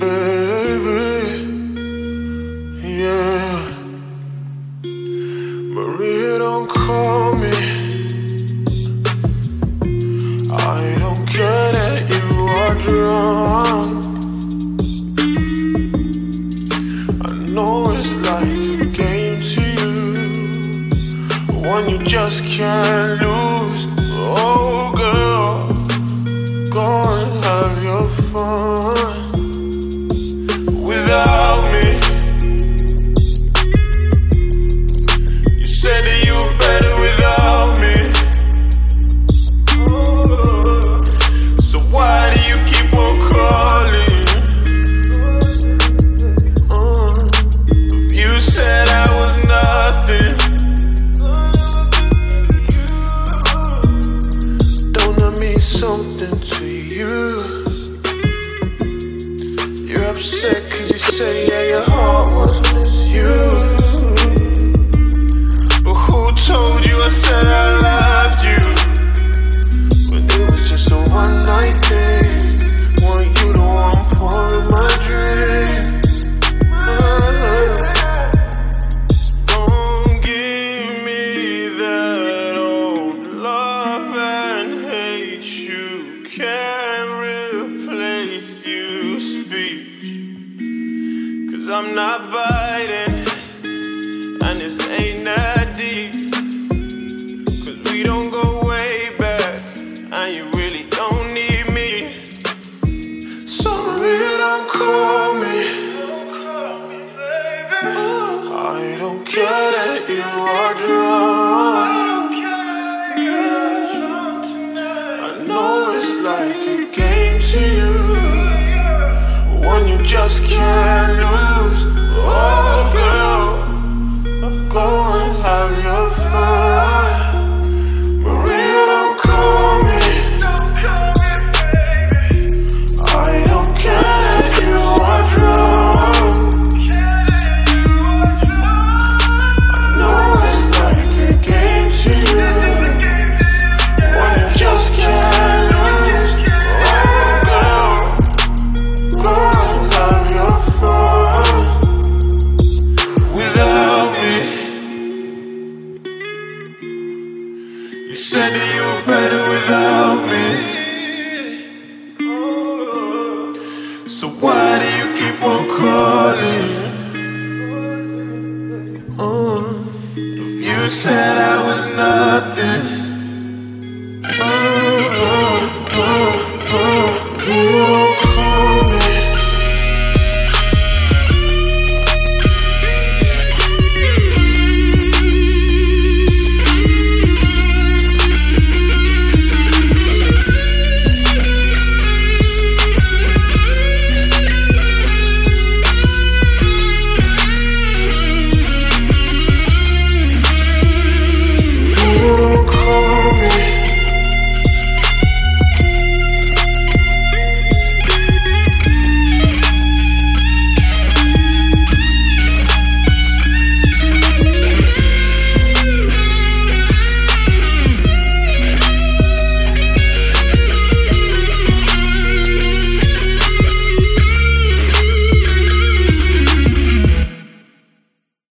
baby. Yeah. Maria, don't call me. I don't care that you are drunk. I know it's like a game to you, one you just can't lose. Oh girl, go and have your fun without me. You said that you were better without me. So why do you keep on calling? You said I was nothing. Don't that mean something to you? You're upset cause you say yeah, your heart was with you. But who told you I said I loved you when it was just a one night thing? Want you to one part of my dream. Don't give me that old love and hate. You can't replace you speech, cause I'm not biting and this ain't that deep, cause we don't go way back and you really don't need me. Sorry, don't call me. I don't care that you are drunk. I know it's like a game to you, one you just can't lose. Oh girl, go and have your fun. Maria, don't call me. I don't care that you are drunk. I know it's like a game to you, one you just can't lose. Oh girl, go and have your fun without me. You said that you were better without me. So why do you keep on calling? You said I was nothing.